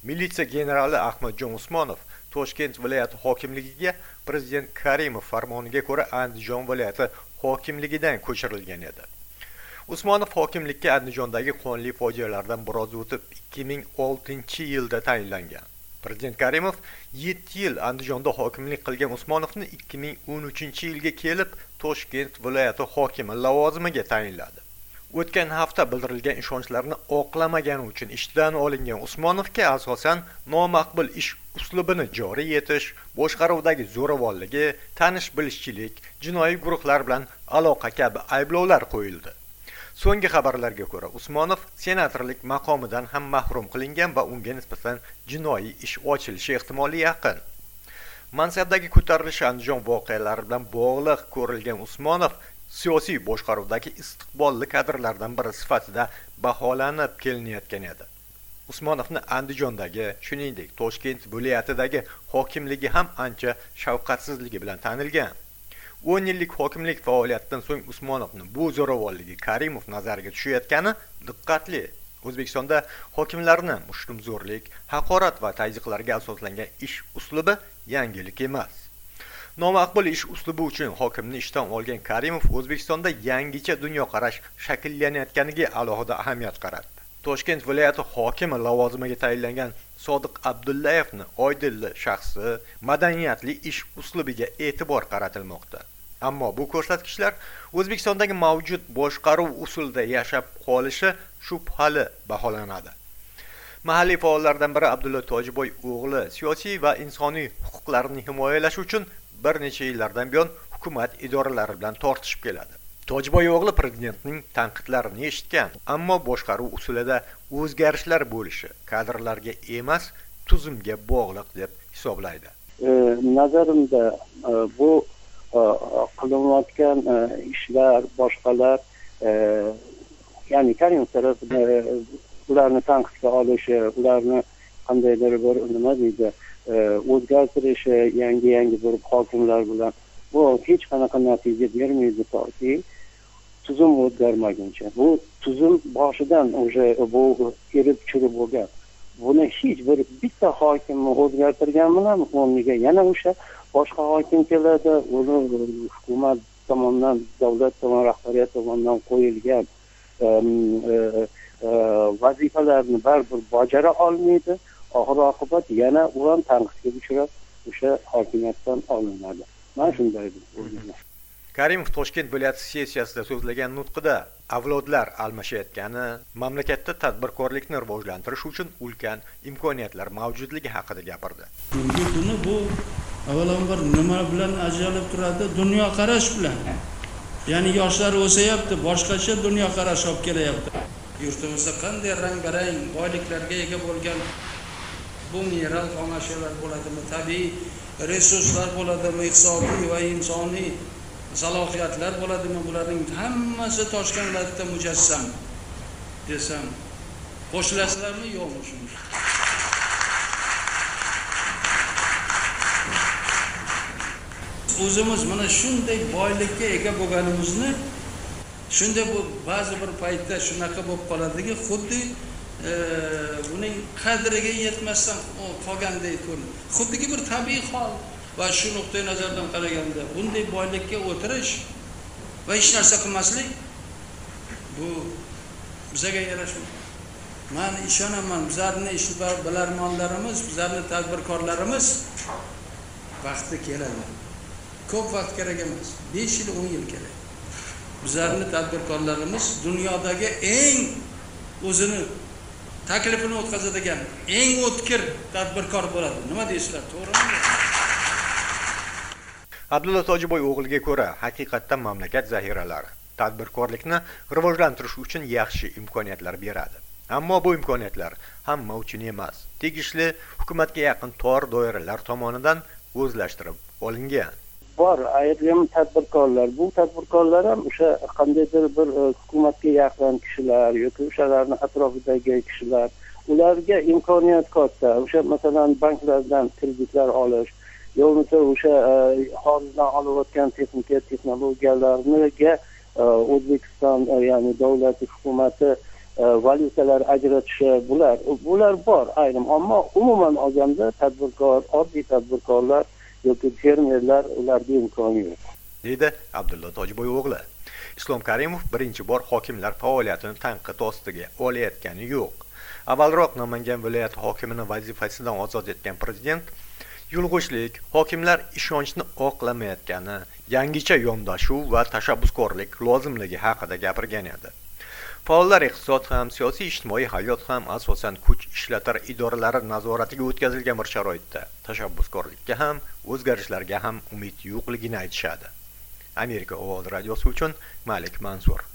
Militsiya generali Ahmadjon Usmonov Toshkent viloyati hokimligiga prezident Karimov farmoniga ko'ra Andijon viloyati hokimligidan ko'chirilgan edi. Usmonov hokimlikka Andijondagi qonli fojialardan biroz o'tib 2006-yilda tayinlangan. Prezident Karimov 7 yil Andijonda hokimlik qilgan Usmonovni 2013-yilga kelib Toshkent viloyati hokimi lavozimiga tayinladi. O'tgan hafta bildirilgan ishonchlarni oqlamagani uchun ishdan olingan Usmonovga asosan nomaqbul ish uslubini joriy etish, boshqaruvdagi zo'ravonligi, tanish-bilishchilik, jinoiy guruhlar bilan aloqa kabi ayblovlar qo'yildi. So'nggi xabarlarga ko'ra, Usmonov senatorlik maqomidan ham mahrum qilingan va unga nisbatan jinoiy ish ochilishi ehtimoli yaqin. Mansabdagi ko'tarilish Andijon voqealari bilan bog'liq ko'rilgan Usmonov siyosiy boshqaruvdagi istiqbolli kadrlardan biri sifatida baholanib kelinayotgan edi. Usmonovni Andijondagi, shuningdek, Toshkent viloyatidagi hokimligi ham ancha shafqatsizligi bilan tanilgan. 10 yillik hokimlik faoliyatidan so'ng Usmonovning bu zo'ravonligi Karimov nazariga tushayotgani diqqatli. O'zbekistonda hokimlarni mushtumzo'rlik, haqorat va tazyiqlarga asoslangan ish uslubi yangilik emas. Nomaqbul ish uslubi uchun hokimni ishdan olgan Karimov O'zbekistonda yangicha dunyoqarash shakllanayotganiga alohida ahamiyat qaratdi. Toshkent viloyati hokimi lavozimiga tayinlangan Sodiq Abdullayevni oydinli shaxsi, madaniyatli ish uslubiga e'tibor qaratilmoqda. Ammo bu ko'rsatkichlar O'zbekistondagi mavjud boshqaruv usulida yashab qolishi shubhali baholanadi. Mahalliy faollardan biri Abdulla Tojiboy o'g'li siyosiy va insoniy huquqlarni himoyalash uchun bir necha yillardan buyon hukumat idoralari bilan tortishib keladi. Tojiboy o'g'li prezidentning tanqidlarini eshitgan, ammo boshqaruv usulida o'zgarishlar bo'lishi kadrlarga emas, tuzumga bog'liq deb hisoblaydi. Nazarimda bu qilinayotgan ishlar, boshqalar, ya'ni Karimov tarafidan ularni tanqidga olishi, ularni qandaydir bir nima deydi, o'zgartirishi, yangi bir hokimlar bilan bu hech qanaqa natija bermaydi toki tuzum o'zgarmaguncha. Bu tuzum boshidan o'sha bu erib chirib bo'lgan. Buni hech bitta hokimni o'zgartirgan bilan o'rniga yana o'sha boshqa hokim keladi, uni hukumat tomonidan, davlat tomonidan, rahbariyat tomonidan qo'yilgan vazifalarni baribir bajara olmaydi. Oxir-oqibat yana u ham tanqidga uchrab o'sha hokimiyatdan olinadi. Men shunday o'ylayman. Karimov Toshkent viloyati sessiyasida so'zlagan nutqida avlodlar almashayotgani, mamlakatda tadbirkorlikni rivojlantirish uchun ulkan imkoniyatlar mavjudligi haqida gapirdi. Bugungi kuni bu avvalambor nima bilan ajralib turadi? Dunyoqarash bilan. Ya'ni yoshlar o'sayapti, boshqacha dunyoqarash olib kelyapti. Yurtimizda qanday rang-barang boyliklarga ega bo'lgan bu mineral xomashyolar bo'ladimi, tabiiy resurslar bo'ladimi, iqtisodiy va insoniy salohiyatlar bo'ladimi, bularning hammasi Toshkent viloyatida mujassam desam, qo'shilasizlarmi, yo'qmi shunga? O'zimiz mana shunday boylikka ega bo'lganimizni, shunday bu ba'zi bir paytda shunaqa bo'lib qoladiki, xuddi buning qadriga yetmasdan qolgandek ko'rinadi. Xuddiki bir tabiiy hol va shu nuqtai nazardan qaraganda bunday boylikka o'tirish va hech narsa qilmaslik bu bizga yarashmaydi. Men ishonaman, bizlarning ishbilarmonlarimiz, bizlarning tadbirkorlarimiz vaqti keladi. Ko'p vaqt kerak emas. 5 yil, 10 yil kerak. Bizlarning tadbirkorlarimiz dunyodagi eng o'zini taklifini o'tkazadigan eng o'tkir tadbirkor bo'ladi. Nima deysizlar, to'g'rimi? Abdulla Tojiboy o'g'liga ko'ra, haqiqatdan mamlakat zaxiralari tadbirkorlikni rivojlantirish uchun yaxshi imkoniyatlar beradi. Ammo bu imkoniyatlar hamma uchun emas, tegishli hukumatga yaqin tor doiralar tomonidan o'zlashtirib olingan. Bor ayrim tadbirkorlar, bu tadbirkorlar ham o'sha qandaydir bir hukumatga yaqin kishilar yoki o'shalarning atrofidagi kishilar, ularga imkoniyat katta. O'sha masalan banklardan kreditlar olish, yo'lmasa o'sha xorijdan olayotgan texnologiyalarga O'zbekiston, ya'ni davlat hukumati valyutalar ajratishi bular bor ayrim, ammo umuman olganda oddiy tadbirkorlar yoki fermerlar ularda imkoni yo'q, deydi Abdulla Tojiboy o'g'li. Islom Karimov birinchi bor hokimlar faoliyatini tanqid ostiga olayotgani yo'q. Avvalroq Namangan viloyati hokimini vazifasidan ozod etgan prezident yulg'ishlik, hokimlar ishonchni oqlamayotgani, yangicha yondashuv va tashabbuskorlik lozimligi haqida gapirgan edi. Faollar iqtisod ham, siyosiy ijtimoiy hayot ham asosan kuch ishlatar idoralari nazoratiga o'tkazilgan bir sharoitda tashabbuskorlikka ham, o'zgarishlarga ham umid yo'qligini aytishadi. Amerika ovozi radiosi uchun Malik Mansur.